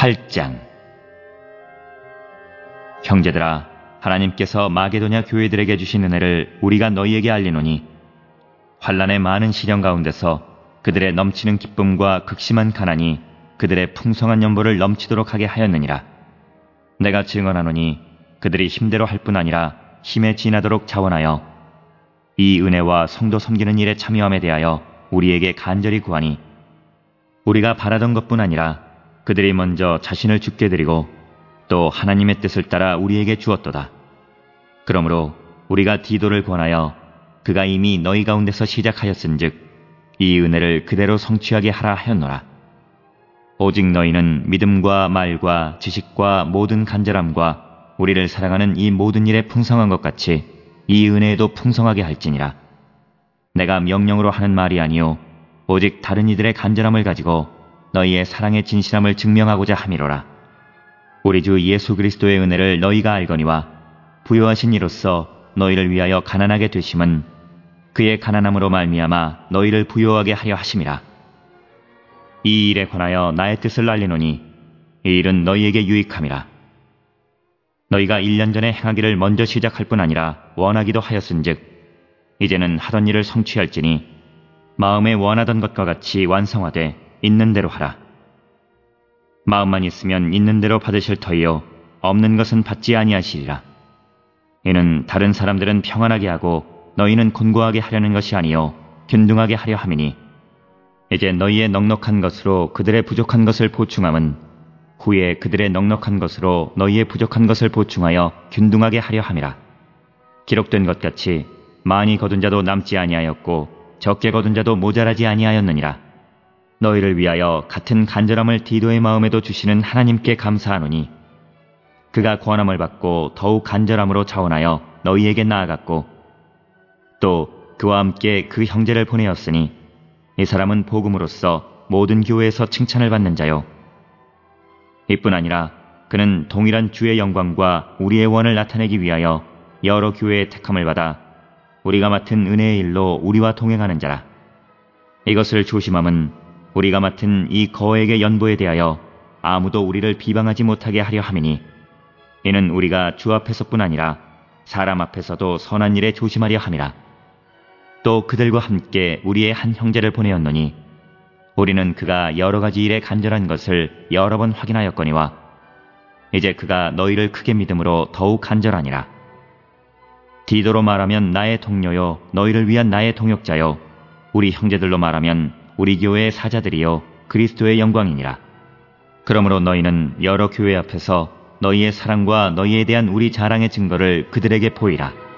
8장. 형제들아, 하나님께서 마게도냐 교회들에게 주신 은혜를 우리가 너희에게 알리노니 환난의 많은 시련 가운데서 그들의 넘치는 기쁨과 극심한 가난이 그들의 풍성한 연보를 넘치도록 하게 하였느니라. 내가 증언하노니 그들이 힘대로 할 뿐 아니라 힘에 지나도록 자원하여 이 은혜와 성도 섬기는 일에 참여함에 대하여 우리에게 간절히 구하니, 우리가 바라던 것뿐 아니라 그들이 먼저 자신을 주께 드리고 또 하나님의 뜻을 따라 우리에게 주었도다. 그러므로 우리가 디도를 권하여 그가 이미 너희 가운데서 시작하였은즉 이 은혜를 그대로 성취하게 하라 하였노라. 오직 너희는 믿음과 말과 지식과 모든 간절함과 우리를 사랑하는 이 모든 일에 풍성한 것 같이 이 은혜에도 풍성하게 할지니라. 내가 명령으로 하는 말이 아니요 오직 다른 이들의 간절함을 가지고 너희의 사랑의 진실함을 증명하고자 함이로라. 우리 주 예수 그리스도의 은혜를 너희가 알거니와 부요하신 이로써 너희를 위하여 가난하게 되심은 그의 가난함으로 말미암아 너희를 부요하게 하려 하심이라. 이 일에 관하여 나의 뜻을 알리노니 이 일은 너희에게 유익함이라. 너희가 1년 전에 행하기를 먼저 시작할 뿐 아니라 원하기도 하였은즉 이제는 하던 일을 성취할지니 마음에 원하던 것과 같이 완성하되 있는 대로 하라. 마음만 있으면 있는 대로 받으실 터이요 없는 것은 받지 아니하시리라. 이는 다른 사람들은 평안하게 하고 너희는 곤고하게 하려는 것이 아니요 균등하게 하려 함이니, 이제 너희의 넉넉한 것으로 그들의 부족한 것을 보충함은 후에 그들의 넉넉한 것으로 너희의 부족한 것을 보충하여 균등하게 하려 함이라. 기록된 것 같이 많이 거둔 자도 남지 아니하였고 적게 거둔 자도 모자라지 아니하였느니라. 너희를 위하여 같은 간절함을 디도의 마음에도 주시는 하나님께 감사하노니 그가 권함을 받고 더욱 간절함으로 자원하여 너희에게 나아갔고 또 그와 함께 그 형제를 보내었으니 이 사람은 복음으로써 모든 교회에서 칭찬을 받는 자요 이뿐 아니라 그는 동일한 주의 영광과 우리의 원을 나타내기 위하여 여러 교회의 택함을 받아 우리가 맡은 은혜의 일로 우리와 동행하는 자라. 이것을 조심함은 우리가 맡은 이 거액의 연보에 대하여 아무도 우리를 비방하지 못하게 하려 함이니, 이는 우리가 주 앞에서뿐 아니라 사람 앞에서도 선한 일에 조심하려 함이라. 또 그들과 함께 우리의 한 형제를 보내었노니 우리는 그가 여러 가지 일에 간절한 것을 여러 번 확인하였거니와 이제 그가 너희를 크게 믿음으로 더욱 간절하니라. 디도로 말하면 나의 동료요 너희를 위한 나의 동역자요 우리 형제들로 말하면 우리 교회의 사자들이요 그리스도의 영광이니라. 그러므로 너희는 여러 교회 앞에서 너희의 사랑과 너희에 대한 우리 자랑의 증거를 그들에게 보이라.